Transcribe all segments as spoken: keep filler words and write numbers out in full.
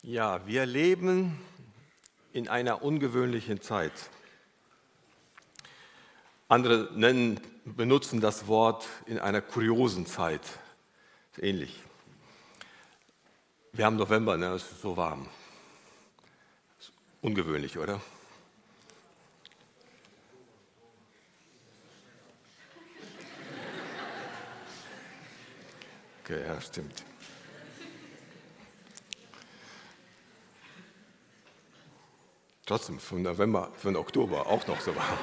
Ja, wir leben in einer ungewöhnlichen Zeit. Andere nennen, benutzen das Wort in einer kuriosen Zeit. Ähnlich. Wir haben November, ne? Es ist so warm. Ist ungewöhnlich, oder? Okay, ja, stimmt. Trotzdem, für November, für den Oktober auch noch so warm.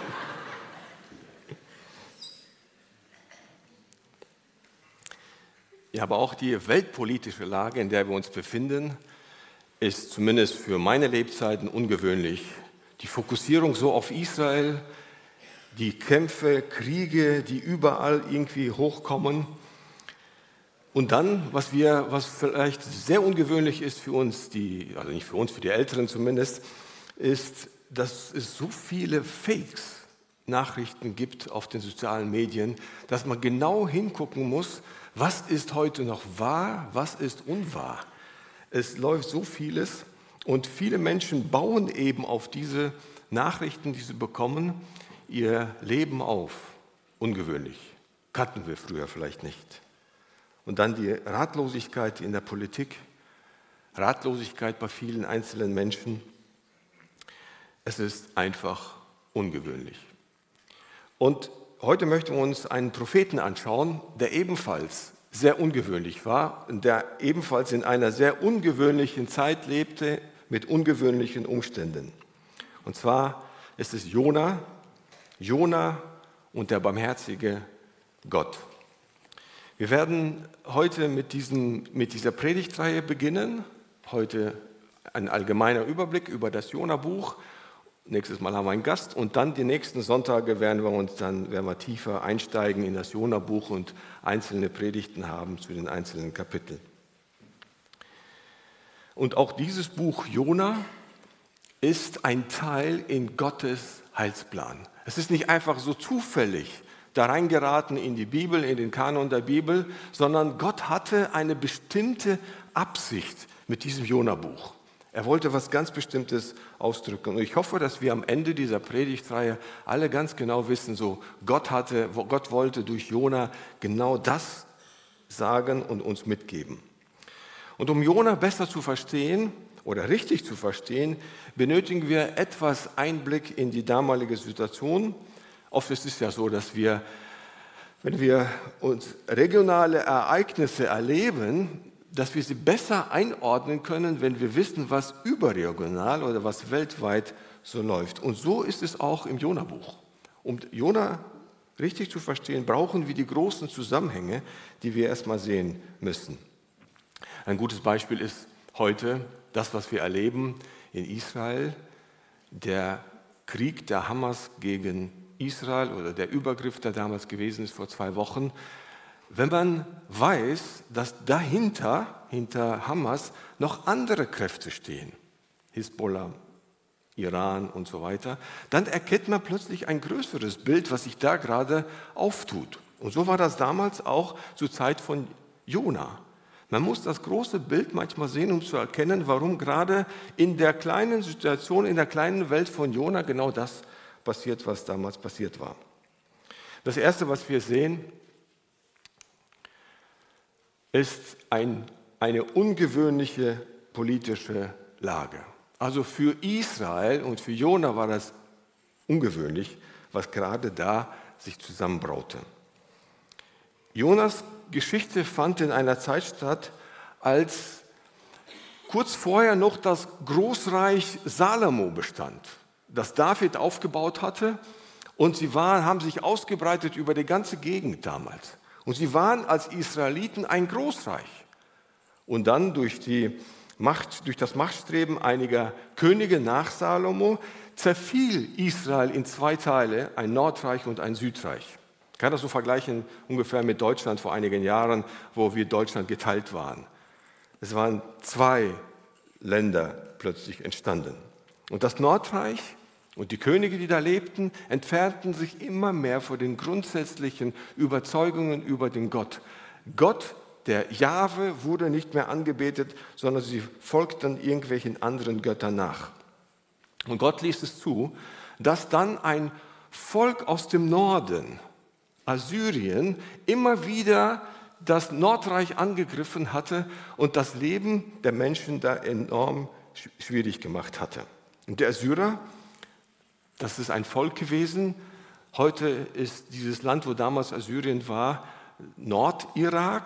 Ja, aber auch die weltpolitische Lage, in der wir uns befinden, ist zumindest für meine Lebzeiten ungewöhnlich. Die Fokussierung so auf Israel, die Kämpfe, Kriege, die überall irgendwie hochkommen. Und dann, was, wir, was vielleicht sehr ungewöhnlich ist für uns, die, also nicht für uns, für die Älteren zumindest, ist, dass es so viele Fakes, Nachrichten gibt auf den sozialen Medien, dass man genau hingucken muss, was ist heute noch wahr, was ist unwahr. Es läuft so vieles und viele Menschen bauen eben auf diese Nachrichten, die sie bekommen, ihr Leben auf. Ungewöhnlich. Kannten wir früher vielleicht nicht. Und dann die Ratlosigkeit in der Politik, Ratlosigkeit bei vielen einzelnen Menschen. Es ist einfach ungewöhnlich. Und heute möchten wir uns einen Propheten anschauen, der ebenfalls sehr ungewöhnlich war und der ebenfalls in einer sehr ungewöhnlichen Zeit lebte mit ungewöhnlichen Umständen. Und zwar ist es Jona, Jona und der barmherzige Gott. Wir werden heute mit, diesen, mit dieser Predigtreihe beginnen. Heute ein allgemeiner Überblick über das Jona-Buch. Nächstes Mal haben wir einen Gast und dann die nächsten Sonntage werden wir uns dann werden wir tiefer einsteigen in das Jona-Buch und einzelne Predigten haben zu den einzelnen Kapiteln. Und auch dieses Buch Jona ist ein Teil in Gottes Heilsplan. Es ist nicht einfach so zufällig da reingeraten in die Bibel, in den Kanon der Bibel, sondern Gott hatte eine bestimmte Absicht mit diesem Jona-Buch. Er wollte was ganz Bestimmtes ausdrücken. Und ich hoffe, dass wir am Ende dieser Predigtreihe alle ganz genau wissen, so Gott hatte, Gott wollte durch Jona genau das sagen und uns mitgeben. Und um Jona besser zu verstehen oder richtig zu verstehen, benötigen wir etwas Einblick in die damalige Situation. Oft ist es ja so, dass wir, wenn wir uns regionale Ereignisse erleben, dass wir sie besser einordnen können, wenn wir wissen, was überregional oder was weltweit so läuft. Und so ist es auch im Jona-Buch. Um Jona richtig zu verstehen, brauchen wir die großen Zusammenhänge, die wir erstmal sehen müssen. Ein gutes Beispiel ist heute das, was wir erleben in Israel, der Krieg der Hamas gegen Israel oder der Übergriff, der damals gewesen ist vor zwei Wochen. Wenn man weiß, dass dahinter, hinter Hamas, noch andere Kräfte stehen, Hisbollah, Iran und so weiter, dann erkennt man plötzlich ein größeres Bild, was sich da gerade auftut. Und so war das damals auch zur Zeit von Jona. Man muss das große Bild manchmal sehen, um zu erkennen, warum gerade in der kleinen Situation, in der kleinen Welt von Jona genau das passiert, was damals passiert war. Das Erste, was wir sehen, ist ein, eine ungewöhnliche politische Lage. Also für Israel und für Jona war das ungewöhnlich, was gerade da sich zusammenbraute. Jonas Geschichte fand in einer Zeit statt, als kurz vorher noch das Großreich Salomo bestand, das David aufgebaut hatte, und sie waren, haben sich ausgebreitet über die ganze Gegend damals. Und sie waren als Israeliten ein Großreich. Und dann durch, die Macht, durch das Machtstreben einiger Könige nach Salomo zerfiel Israel in zwei Teile, ein Nordreich und ein Südreich. Ich kann das so vergleichen ungefähr mit Deutschland vor einigen Jahren, wo wir Deutschland geteilt waren. Es waren zwei Länder plötzlich entstanden. Und das Nordreich und die Könige, die da lebten, entfernten sich immer mehr von den grundsätzlichen Überzeugungen über den Gott. Gott der Jahwe, wurde nicht mehr angebetet, sondern sie folgten irgendwelchen anderen Göttern nach. Und Gott ließ es zu, dass dann ein Volk aus dem Norden, Assyrien, immer wieder das Nordreich angegriffen hatte und das Leben der Menschen da enorm schwierig gemacht hatte. Und der Assyrer, das ist ein Volk gewesen. Heute ist dieses Land, wo damals Assyrien war, Nordirak,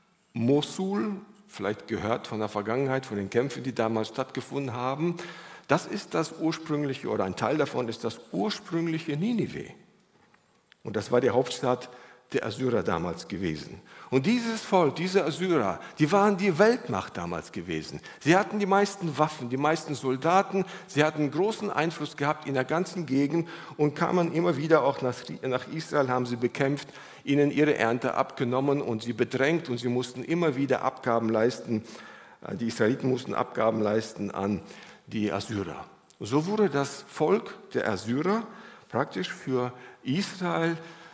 Mosul, vielleicht gehört von der Vergangenheit, von den Kämpfen, die damals stattgefunden haben. Das ist das ursprüngliche, oder ein Teil davon ist das ursprüngliche Ninive. Und das war die Hauptstadt der Assyrer damals gewesen. Und dieses Volk, diese Assyrer, die waren die Weltmacht damals gewesen. Sie hatten die meisten Waffen, die meisten Soldaten, sie hatten großen Einfluss gehabt in der ganzen Gegend und kamen immer wieder auch nach Israel, haben sie bekämpft, ihnen ihre Ernte abgenommen und sie bedrängt und sie mussten immer wieder Abgaben leisten. Die Israeliten mussten Abgaben leisten an die Assyrer. So wurde das Volk der Assyrer praktisch für Israel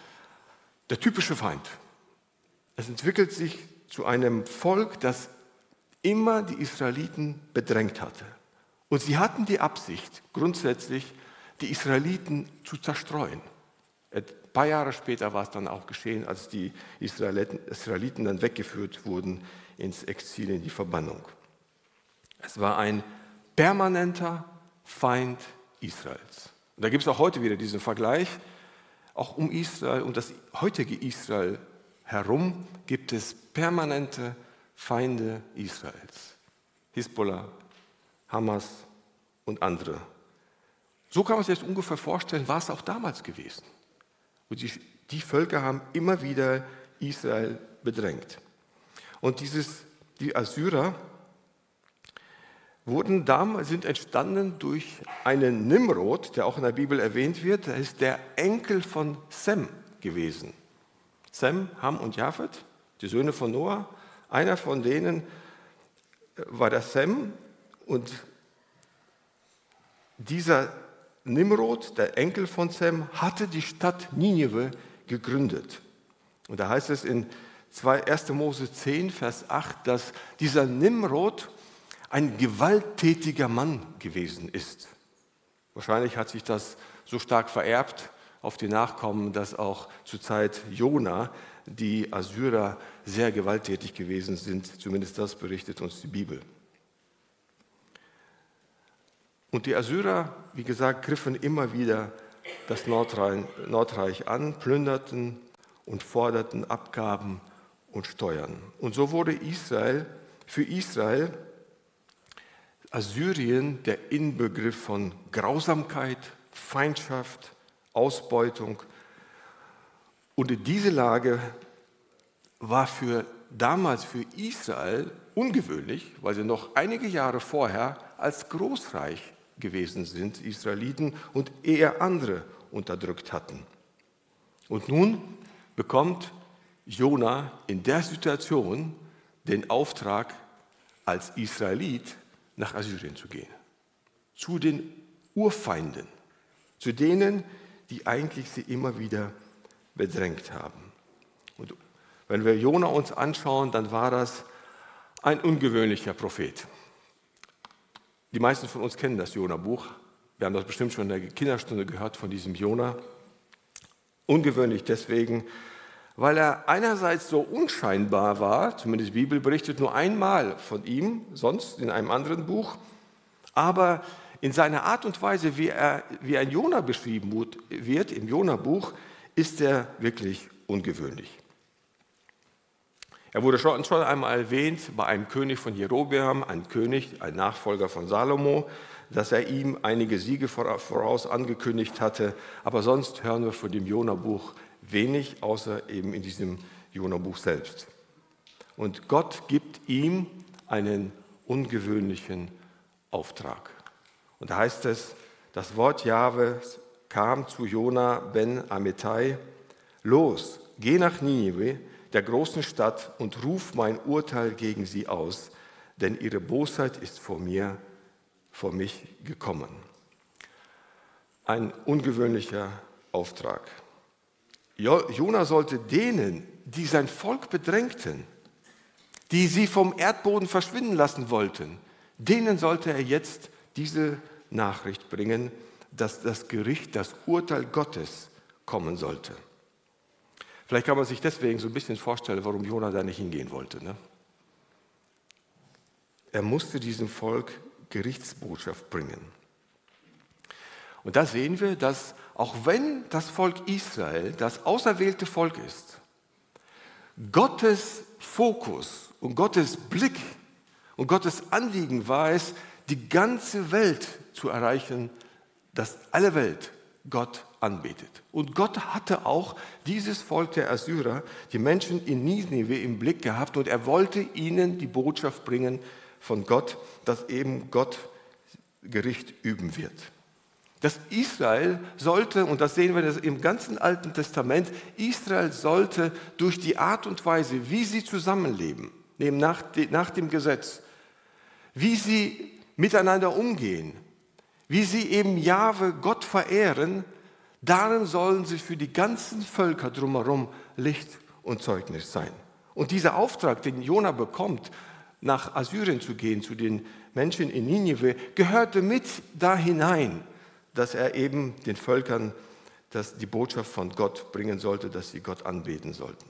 der typische Feind. Es entwickelt sich zu einem Volk, das immer die Israeliten bedrängt hatte. Und sie hatten die Absicht, grundsätzlich die Israeliten zu zerstreuen. Ein paar Jahre später war es dann auch geschehen, als die Israeliten dann weggeführt wurden ins Exil, in die Verbannung. Es war ein permanenter Feind Israels. Und da gibt es auch heute wieder diesen Vergleich. Auch um Israel, um das heutige Israel herum gibt es permanente Feinde Israels. Hisbollah, Hamas und andere. So kann man sich das ungefähr vorstellen, war es auch damals gewesen. Und die, die Völker haben immer wieder Israel bedrängt. Und dieses, die Assyrer wurden damals, sind entstanden durch einen Nimrod, der auch in der Bibel erwähnt wird. Er ist der Enkel von Sem gewesen. Sem, Ham und Japhet, die Söhne von Noah. Einer von denen war der Sem und dieser Nimrod, der Enkel von Sem, hatte die Stadt Ninive gegründet. Und da heißt es in erster Mose zehn, Vers acht, dass dieser Nimrod ein gewalttätiger Mann gewesen ist. Wahrscheinlich hat sich das so stark vererbt auf die Nachkommen, dass auch zur Zeit Jona die Assyrer sehr gewalttätig gewesen sind. Zumindest das berichtet uns die Bibel. Und die Assyrer, wie gesagt, griffen immer wieder das Nordreich an, plünderten und forderten Abgaben und Steuern. Und so wurde Israel, für Israel Assyrien der Inbegriff von Grausamkeit, Feindschaft, Ausbeutung. Und diese Lage war für damals für Israel ungewöhnlich, weil sie noch einige Jahre vorher als Großreich gewesen sind, Israeliten, und eher andere unterdrückt hatten. Und nun bekommt Jona in der Situation den Auftrag, als Israelit nach Assyrien zu gehen, zu den Urfeinden, zu denen, die eigentlich sie immer wieder bedrängt haben. Und wenn wir Jona uns anschauen, dann war das ein ungewöhnlicher Prophet. Die meisten von uns kennen das Jona-Buch. Wir haben das bestimmt schon in der Kinderstunde gehört von diesem Jona. Ungewöhnlich deswegen, weil er einerseits so unscheinbar war, zumindest die Bibel berichtet nur einmal von ihm, sonst in einem anderen Buch, aber in seiner Art und Weise, wie, er, wie ein Jona beschrieben wird, im Jona-Buch, ist er wirklich ungewöhnlich. Er wurde schon, schon einmal erwähnt bei einem König von Jerobeam, ein König, ein Nachfolger von Salomo, dass er ihm einige Siege voraus angekündigt hatte, aber sonst hören wir von dem Jona-Buch wenig, außer eben in diesem Jona-Buch selbst. Und Gott gibt ihm einen ungewöhnlichen Auftrag. Und da heißt es, das Wort Jahwe kam zu Jona ben Amittai: Los, geh nach Ninive, der großen Stadt, und ruf mein Urteil gegen sie aus, denn ihre Bosheit ist vor mir, vor mich gekommen. Ein ungewöhnlicher Auftrag. Jona sollte denen, die sein Volk bedrängten, die sie vom Erdboden verschwinden lassen wollten, denen sollte er jetzt diese Nachricht bringen, dass das Gericht, das Urteil Gottes kommen sollte. Vielleicht kann man sich deswegen so ein bisschen vorstellen, warum Jona da nicht hingehen wollte. Ne? Er musste diesem Volk Gerichtsbotschaft bringen. Und da sehen wir, dass auch wenn das Volk Israel das auserwählte Volk ist, Gottes Fokus und Gottes Blick und Gottes Anliegen war es, die ganze Welt zu erreichen, dass alle Welt Gott anbetet. Und Gott hatte auch dieses Volk der Assyrer, die Menschen in Ninive im Blick gehabt und er wollte ihnen die Botschaft bringen von Gott, dass eben Gott Gericht üben wird. Dass Israel sollte, und das sehen wir im ganzen Alten Testament, Israel sollte durch die Art und Weise, wie sie zusammenleben, nach dem Gesetz, wie sie miteinander umgehen, wie sie eben Jahwe Gott verehren, darin sollen sie für die ganzen Völker drumherum Licht und Zeugnis sein. Und dieser Auftrag, den Jona bekommt, nach Assyrien zu gehen, zu den Menschen in Ninive, gehörte mit da hinein, dass er eben den Völkern das, die Botschaft von Gott bringen sollte, dass sie Gott anbeten sollten.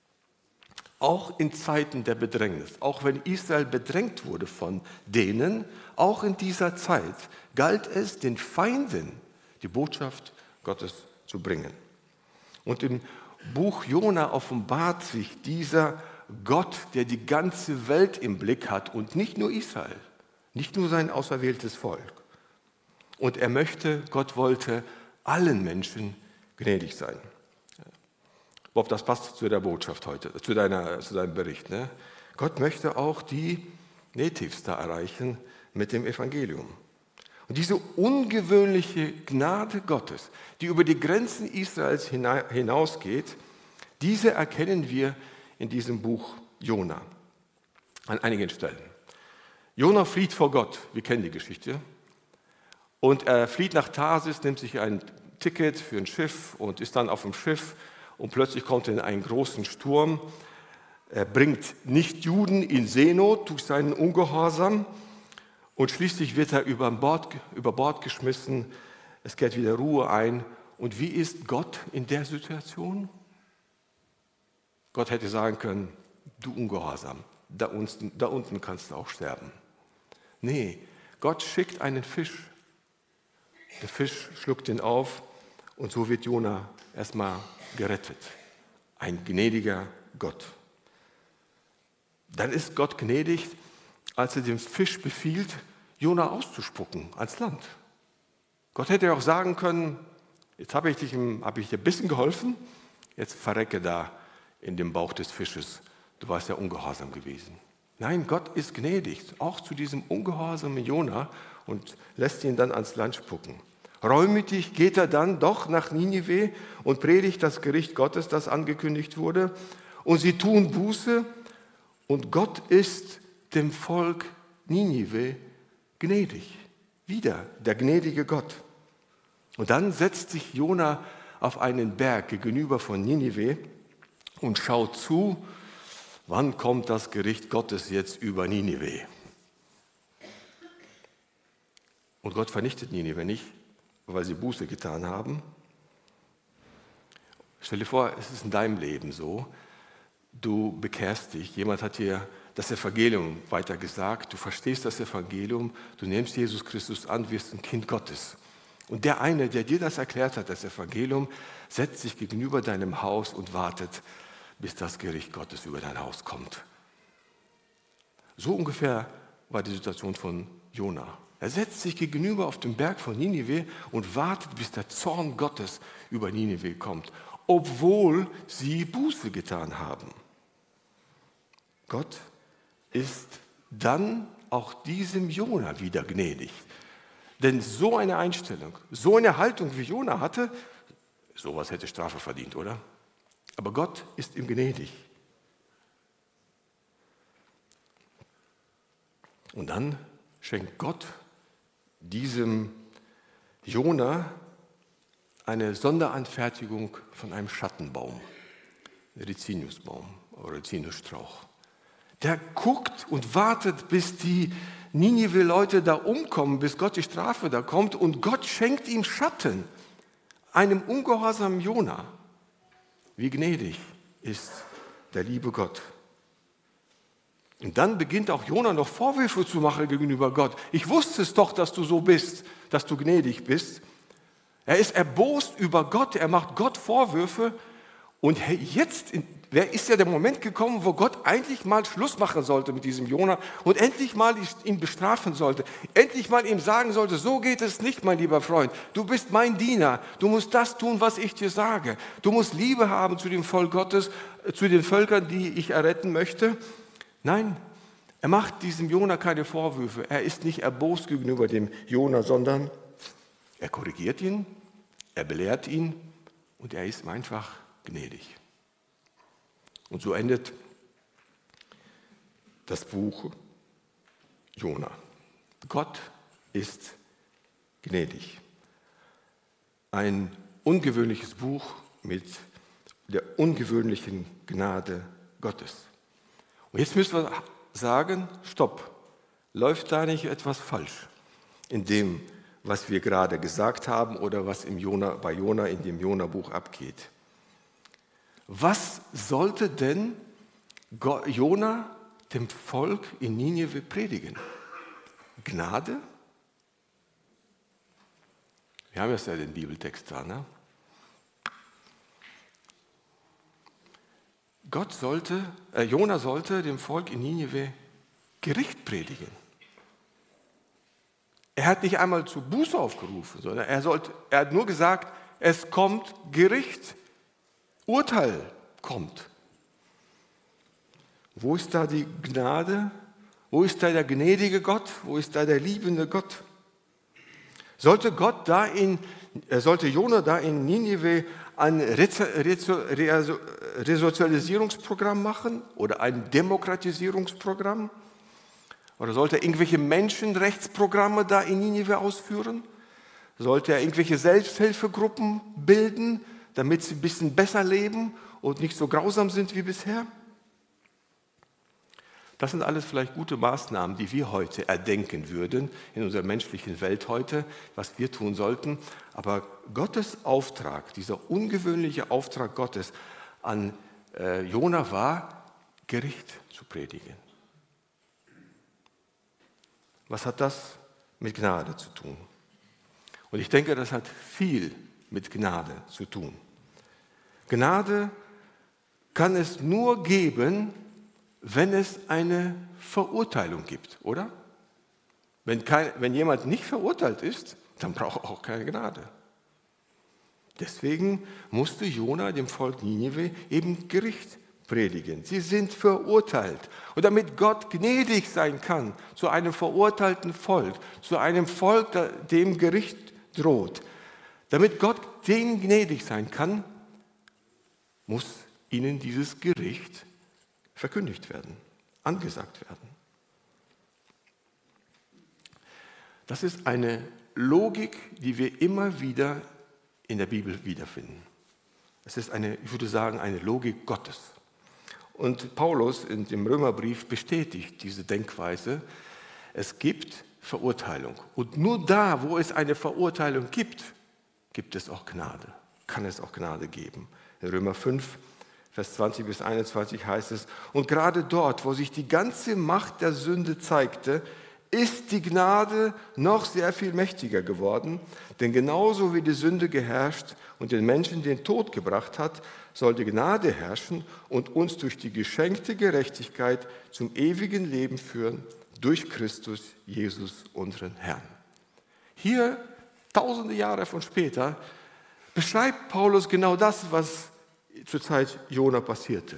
Auch in Zeiten der Bedrängnis, auch wenn Israel bedrängt wurde von denen, auch in dieser Zeit galt es, den Feinden die Botschaft Gottes zu bringen. Und im Buch Jona offenbart sich dieser Gott, der die ganze Welt im Blick hat und nicht nur Israel, nicht nur sein auserwähltes Volk. Und er möchte, Gott wollte allen Menschen gnädig sein. Bob, das passt zu der Botschaft heute, zu, deiner, zu deinem Bericht. Ne? Gott möchte auch die Natives da erreichen mit dem Evangelium. Und diese ungewöhnliche Gnade Gottes, die über die Grenzen Israels hinausgeht, diese erkennen wir in diesem Buch Jona an einigen Stellen. Jona flieht vor Gott, wir kennen die Geschichte. Und er flieht nach Tarsis, nimmt sich ein Ticket für ein Schiff und ist dann auf dem Schiff. Und plötzlich kommt er in einen großen Sturm. Er bringt Nichtjuden in Seenot durch seinen Ungehorsam. Und schließlich wird er über Bord, über Bord geschmissen. Es kehrt wieder Ruhe ein. Und wie ist Gott in der Situation? Gott hätte sagen können, du Ungehorsam, da unten, da unten kannst du auch sterben. Nee, Gott schickt einen Fisch. Der Fisch schluckt ihn auf und so wird Jona erstmal gerettet. Ein gnädiger Gott. Dann ist Gott gnädig, als er dem Fisch befiehlt, Jona auszuspucken ans Land. Gott hätte auch sagen können, jetzt habe ich, dich, habe ich dir ein bisschen geholfen, jetzt verrecke da in dem Bauch des Fisches. Du warst ja ungehorsam gewesen. Nein, Gott ist gnädig, auch zu diesem ungehorsamen Jona und lässt ihn dann ans Land spucken. Reumütig geht er dann doch nach Ninive und predigt das Gericht Gottes, das angekündigt wurde. Und sie tun Buße und Gott ist dem Volk Ninive gnädig. Wieder der gnädige Gott. Und dann setzt sich Jona auf einen Berg gegenüber von Ninive und schaut zu, wann kommt das Gericht Gottes jetzt über Ninive. Und Gott vernichtet Ninive nicht, weil sie Buße getan haben. Stell dir vor, es ist in deinem Leben so, du bekehrst dich, jemand hat dir das Evangelium weitergesagt, du verstehst das Evangelium, du nimmst Jesus Christus an, wirst ein Kind Gottes. Und der eine, der dir das erklärt hat, das Evangelium, setzt sich gegenüber deinem Haus und wartet, bis das Gericht Gottes über dein Haus kommt. So ungefähr war die Situation von Jona. Er setzt sich gegenüber auf den Berg von Ninive und wartet, bis der Zorn Gottes über Ninive kommt, obwohl sie Buße getan haben. Gott ist dann auch diesem Jona wieder gnädig. Denn so eine Einstellung, so eine Haltung wie Jona hatte, sowas hätte Strafe verdient, oder? Aber Gott ist ihm gnädig. Und dann schenkt Gott diesem Jona eine Sonderanfertigung von einem Schattenbaum, Rizinusbaum oder Rizinusstrauch. der guckt und wartet, bis die Ninive-Leute da umkommen, bis Gott die Strafe da kommt und Gott schenkt ihm Schatten, einem ungehorsamen Jona. Wie gnädig ist der liebe Gott. Und dann beginnt auch Jona noch Vorwürfe zu machen gegenüber Gott. Ich wusste es doch, dass du so bist, dass du gnädig bist. Er ist erbost über Gott, er macht Gott Vorwürfe. Und jetzt ist ja der Moment gekommen, wo Gott eigentlich mal Schluss machen sollte mit diesem Jona und endlich mal ihn bestrafen sollte. Endlich mal ihm sagen sollte, so geht es nicht, mein lieber Freund. Du bist mein Diener. Du musst das tun, was ich dir sage. Du musst Liebe haben zu dem Volk Gottes, zu den Völkern, die ich erretten möchte. Nein, er macht diesem Jona keine Vorwürfe. Er ist nicht erbost gegenüber dem Jona, sondern er korrigiert ihn, er belehrt ihn und er ist einfach gnädig. Und so endet das Buch Jona. Gott ist gnädig. Ein ungewöhnliches Buch mit der ungewöhnlichen Gnade Gottes. Und jetzt müssen wir sagen, stopp, läuft da nicht etwas falsch in dem, was wir gerade gesagt haben oder was im Jona, bei Jona in dem Jona-Buch abgeht? Was sollte denn Jona dem Volk in Ninive predigen? Gnade? Wir haben jetzt ja den Bibeltext da, ne? Gott sollte, äh, Jona sollte dem Volk in Ninive Gericht predigen. Er hat nicht einmal zu Buße aufgerufen, sondern er, sollte, er hat nur gesagt, es kommt Gericht. Urteil kommt. Wo ist da die Gnade? Wo ist da der gnädige Gott? Wo ist da der liebende Gott? Sollte Gott da in, sollte Jona da in Ninive ein Resozialisierungsprogramm machen oder ein Demokratisierungsprogramm? Oder sollte er irgendwelche Menschenrechtsprogramme da in Ninive ausführen? Sollte er irgendwelche Selbsthilfegruppen bilden, damit sie ein bisschen besser leben und nicht so grausam sind wie bisher? Das sind alles vielleicht gute Maßnahmen, die wir heute erdenken würden in unserer menschlichen Welt heute, was wir tun sollten. Aber Gottes Auftrag, dieser ungewöhnliche Auftrag Gottes an äh, Jona war, Gericht zu predigen. Was hat das mit Gnade zu tun? Und ich denke, das hat viel mit Gnade zu tun. Gnade kann es nur geben, wenn es eine Verurteilung gibt, oder? Wenn, kein, wenn jemand nicht verurteilt ist, dann braucht er auch keine Gnade. Deswegen musste Jona dem Volk Ninive eben Gericht predigen. Sie sind verurteilt. Und damit Gott gnädig sein kann zu einem verurteilten Volk, zu einem Volk, dem Gericht droht, damit Gott denen gnädig sein kann, muss ihnen dieses Gericht verkündigt werden, angesagt werden. Das ist eine Logik, die wir immer wieder in der Bibel wiederfinden. Es ist eine, ich würde sagen, eine Logik Gottes. Und Paulus in dem Römerbrief bestätigt diese Denkweise. Es gibt Verurteilung. Und nur da, wo es eine Verurteilung gibt, gibt es auch Gnade. Kann es auch Gnade geben. In Römer fünf, Vers zwanzig bis einundzwanzig heißt es, und gerade dort, wo sich die ganze Macht der Sünde zeigte, ist die Gnade noch sehr viel mächtiger geworden, denn genauso wie die Sünde geherrscht und den Menschen den Tod gebracht hat, soll die Gnade herrschen und uns durch die geschenkte Gerechtigkeit zum ewigen Leben führen, durch Christus Jesus, unseren Herrn. Hier, tausende Jahre von später, beschreibt Paulus genau das, was zur Zeit Jona passierte.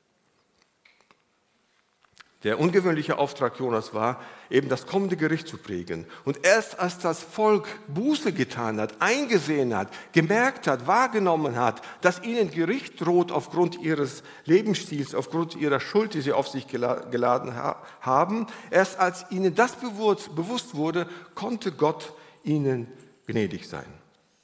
Der ungewöhnliche Auftrag Jonas war, eben das kommende Gericht zu prägen. Und erst als das Volk Buße getan hat, eingesehen hat, gemerkt hat, wahrgenommen hat, dass ihnen Gericht droht aufgrund ihres Lebensstils, aufgrund ihrer Schuld, die sie auf sich geladen haben, erst als ihnen das bewusst wurde, konnte Gott ihnen gnädig sein.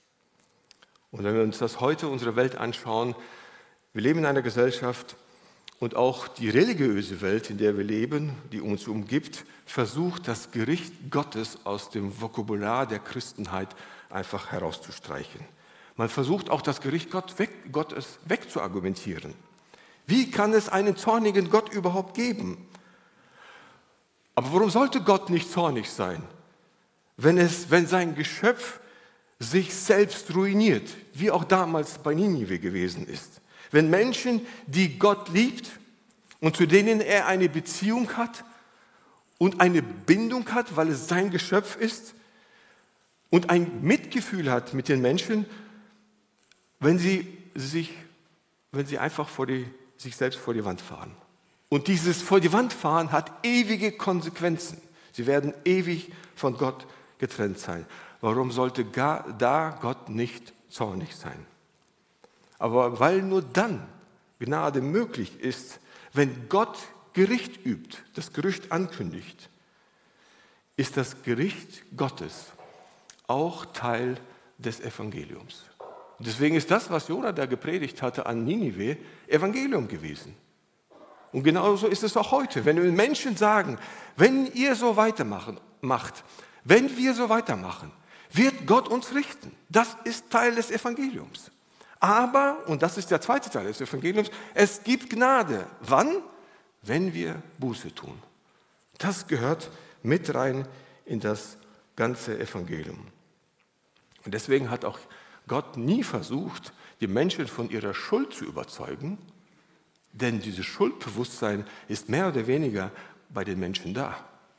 Und wenn wir uns das heute, unsere Welt anschauen, wir leben in einer Gesellschaft, und auch die religiöse Welt, in der wir leben, die uns umgibt, versucht, das Gericht Gottes aus dem Vokabular der Christenheit einfach herauszustreichen. Man versucht auch, das Gericht Gott weg, Gottes wegzuargumentieren. Wie kann es einen zornigen Gott überhaupt geben? Aber warum sollte Gott nicht zornig sein, wenn, es, wenn sein Geschöpf sich selbst ruiniert, wie auch damals bei Ninive gewesen ist? Wenn Menschen, die Gott liebt und zu denen er eine Beziehung hat und eine Bindung hat, weil es sein Geschöpf ist und ein Mitgefühl hat mit den Menschen, wenn sie, sich, wenn sie einfach vor die, sich selbst vor die Wand fahren. Und dieses vor die Wand fahren hat ewige Konsequenzen. Sie werden ewig von Gott getrennt sein. Warum sollte gar, da Gott nicht zornig sein? Aber weil nur dann Gnade möglich ist, wenn Gott Gericht übt, das Gericht ankündigt, ist das Gericht Gottes auch Teil des Evangeliums. Und deswegen ist das, was Jona da gepredigt hatte an Ninive, Evangelium gewesen. Und genauso ist es auch heute. Wenn wir Menschen sagen, wenn ihr so weitermachen, macht, wenn wir so weitermachen, wird Gott uns richten. Das ist Teil des Evangeliums. Aber, und das ist der zweite Teil des Evangeliums, es gibt Gnade. Wann? Wenn wir Buße tun. Das gehört mit rein in das ganze Evangelium. Und deswegen hat auch Gott nie versucht, die Menschen von ihrer Schuld zu überzeugen, denn dieses Schuldbewusstsein ist mehr oder weniger bei den Menschen da.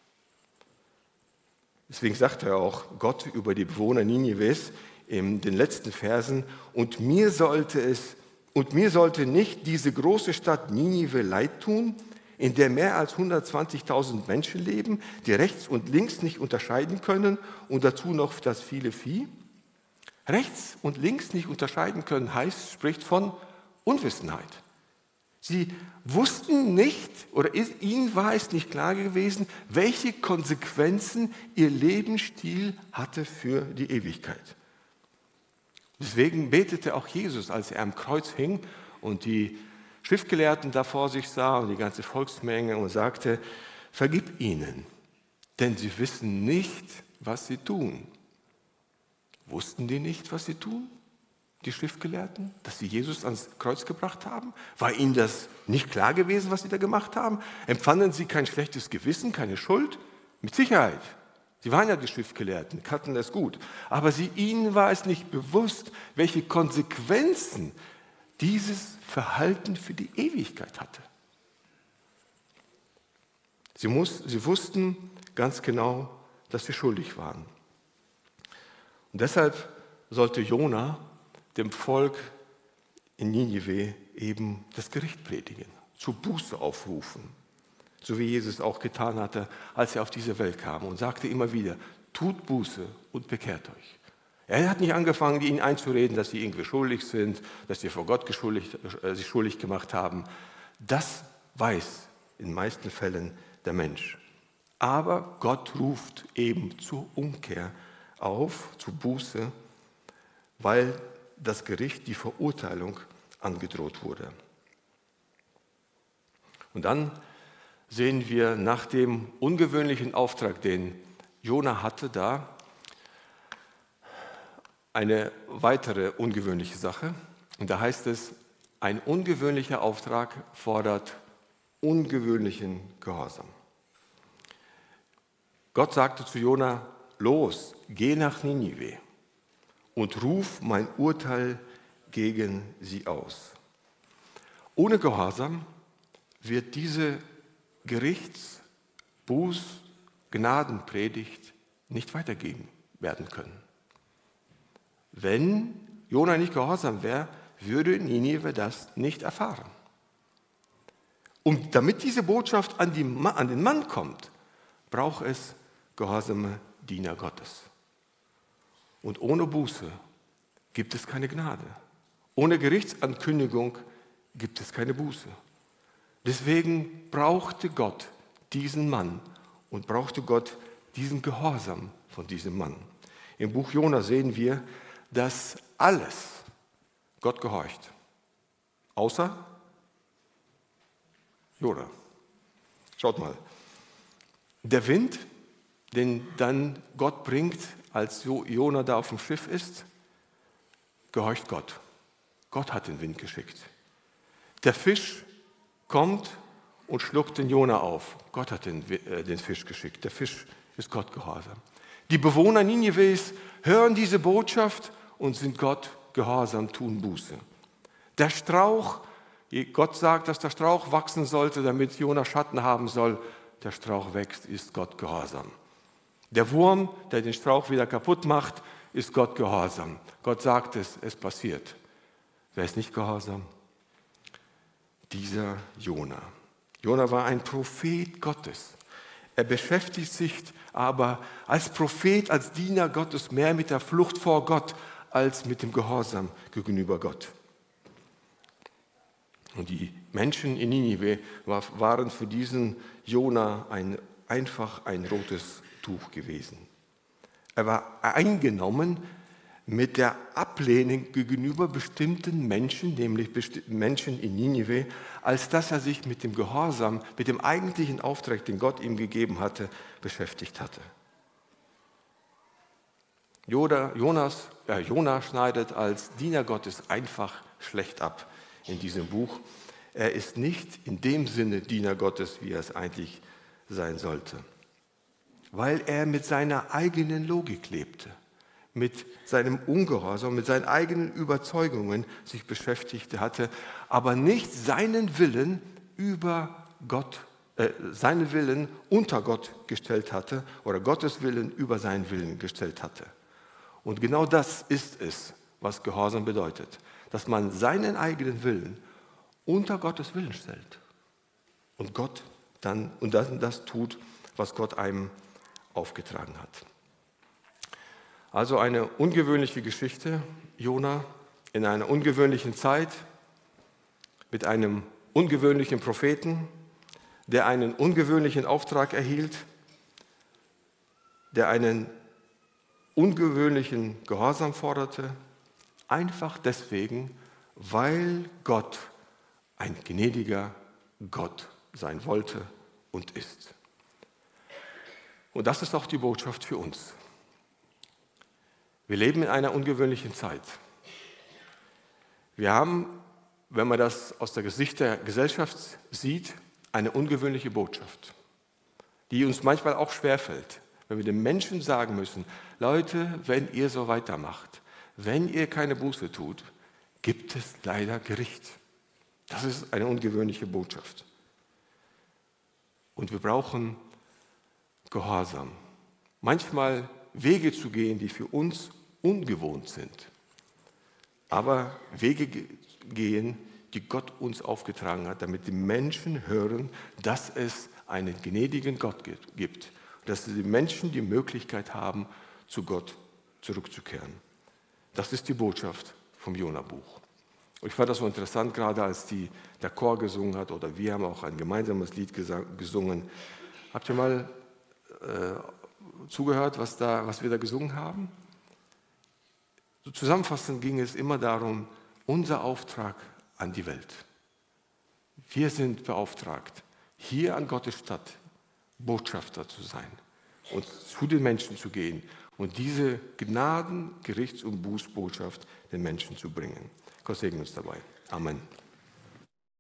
Deswegen sagt er auch Gott über die Bewohner Ninives in den letzten Versen, und mir sollte es, und mir sollte nicht diese große Stadt Ninive leid tun, in der mehr als hundertzwanzigtausend Menschen leben, die rechts und links nicht unterscheiden können und dazu noch das viele Vieh. Rechts und links nicht unterscheiden können heißt, spricht von Unwissenheit. Sie wussten nicht, oder ist, ihnen war es nicht klar gewesen, welche Konsequenzen ihr Lebensstil hatte für die Ewigkeit. Deswegen betete auch Jesus, als er am Kreuz hing und die Schriftgelehrten da vor sich sah und die ganze Volksmenge und sagte, vergib ihnen, denn sie wissen nicht, was sie tun. Wussten die nicht, was sie tun, die Schriftgelehrten, dass sie Jesus ans Kreuz gebracht haben? War ihnen das nicht klar gewesen, was sie da gemacht haben? Empfanden sie kein schlechtes Gewissen, keine Schuld? Mit Sicherheit. Sie waren ja die Schriftgelehrten, kannten das gut. Aber sie, ihnen war es nicht bewusst, welche Konsequenzen dieses Verhalten für die Ewigkeit hatte. Sie, muss, sie wussten ganz genau, dass sie schuldig waren. Und deshalb sollte Jona dem Volk in Ninive eben das Gericht predigen, zur Buße aufrufen, so wie Jesus auch getan hatte, als er auf diese Welt kam und sagte immer wieder, tut Buße und bekehrt euch. Er hat nicht angefangen, ihnen einzureden, dass sie irgendwie schuldig sind, dass sie vor Gott geschuldig, äh, sich schuldig gemacht haben. Das weiß in den meisten Fällen der Mensch. Aber Gott ruft eben zur Umkehr auf, zur Buße, weil das Gericht, die Verurteilung angedroht wurde. Und dann sehen wir nach dem ungewöhnlichen Auftrag, den Jona hatte, da eine weitere ungewöhnliche Sache. Und da heißt es, ein ungewöhnlicher Auftrag fordert ungewöhnlichen Gehorsam. Gott sagte zu Jona, los, geh nach Ninive und ruf mein Urteil gegen sie aus. Ohne Gehorsam wird diese Gerichts-, Buß-, Gnadenpredigt nicht weitergeben werden können. Wenn Jona nicht gehorsam wäre, würde Ninive das nicht erfahren. Und damit diese Botschaft an, die, an den Mann kommt, braucht es gehorsame Diener Gottes. Und ohne Buße gibt es keine Gnade. Ohne Gerichtsankündigung gibt es keine Buße. Deswegen brauchte Gott diesen Mann und brauchte Gott diesen Gehorsam von diesem Mann. Im Buch Jona sehen wir, dass alles Gott gehorcht, außer Jona. Schaut mal. Der Wind, den dann Gott bringt, als Jona da auf dem Schiff ist, gehorcht Gott. Gott hat den Wind geschickt. Der Fisch kommt und schluckt den Jona auf. Gott hat den, äh, den Fisch geschickt. Der Fisch ist Gott gehorsam. Die Bewohner Ninives hören diese Botschaft und sind Gott gehorsam, tun Buße. Der Strauch, Gott sagt, dass der Strauch wachsen sollte, damit Jona Schatten haben soll. Der Strauch wächst, ist Gott gehorsam. Der Wurm, der den Strauch wieder kaputt macht, ist Gott gehorsam. Gott sagt es, es passiert. Wer ist nicht gehorsam? Dieser Jona. Jona war ein Prophet Gottes. Er beschäftigt sich aber als Prophet, als Diener Gottes mehr mit der Flucht vor Gott als mit dem Gehorsam gegenüber Gott. Und die Menschen in Ninive waren für diesen Jona ein, einfach ein rotes Tuch gewesen. Er war eingenommen mit der Ablehnung gegenüber bestimmten Menschen, nämlich Menschen in Ninive, als dass er sich mit dem Gehorsam, mit dem eigentlichen Auftrag, den Gott ihm gegeben hatte, beschäftigt hatte. Jona, Jonas, äh, Jona schneidet als Diener Gottes einfach schlecht ab in diesem Buch. Er ist nicht in dem Sinne Diener Gottes, wie er es eigentlich sein sollte, weil er mit seiner eigenen Logik lebte, mit seinem Ungehorsam, mit seinen eigenen Überzeugungen sich beschäftigt hatte, aber nicht seinen Willen über Gott, äh, seinen Willen unter Gott gestellt hatte oder Gottes Willen über seinen Willen gestellt hatte. Und genau das ist es, was Gehorsam bedeutet, dass man seinen eigenen Willen unter Gottes Willen stellt und Gott dann und dann das tut, was Gott einem aufgetragen hat. Also eine ungewöhnliche Geschichte, Jona, in einer ungewöhnlichen Zeit mit einem ungewöhnlichen Propheten, der einen ungewöhnlichen Auftrag erhielt, der einen ungewöhnlichen Gehorsam forderte, einfach deswegen, weil Gott ein gnädiger Gott sein wollte und ist. Und das ist auch die Botschaft für uns. Wir leben in einer ungewöhnlichen Zeit. Wir haben, wenn man das aus der Sicht der Gesellschaft sieht, eine ungewöhnliche Botschaft, die uns manchmal auch schwerfällt, wenn wir den Menschen sagen müssen, Leute, wenn ihr so weitermacht, wenn ihr keine Buße tut, gibt es leider Gericht. Das ist eine ungewöhnliche Botschaft. Und wir brauchen Gehorsam. Manchmal Wege zu gehen, die für uns ungewohnt sind. Aber Wege gehen, die Gott uns aufgetragen hat, damit die Menschen hören, dass es einen gnädigen Gott gibt. Dass die Menschen die Möglichkeit haben, zu Gott zurückzukehren. Das ist die Botschaft vom Jona-Buch. Und ich fand das so interessant, gerade als die, der Chor gesungen hat, oder wir haben auch ein gemeinsames Lied gesungen. Habt ihr mal äh, zugehört, was, da, was wir da gesungen haben? So zusammenfassend ging es immer darum, unser Auftrag an die Welt. Wir sind beauftragt, hier an Gottes Stadt Botschafter zu sein und zu den Menschen zu gehen und diese Gnaden-, Gerichts- und Bußbotschaft den Menschen zu bringen. Gott segne uns dabei. Amen.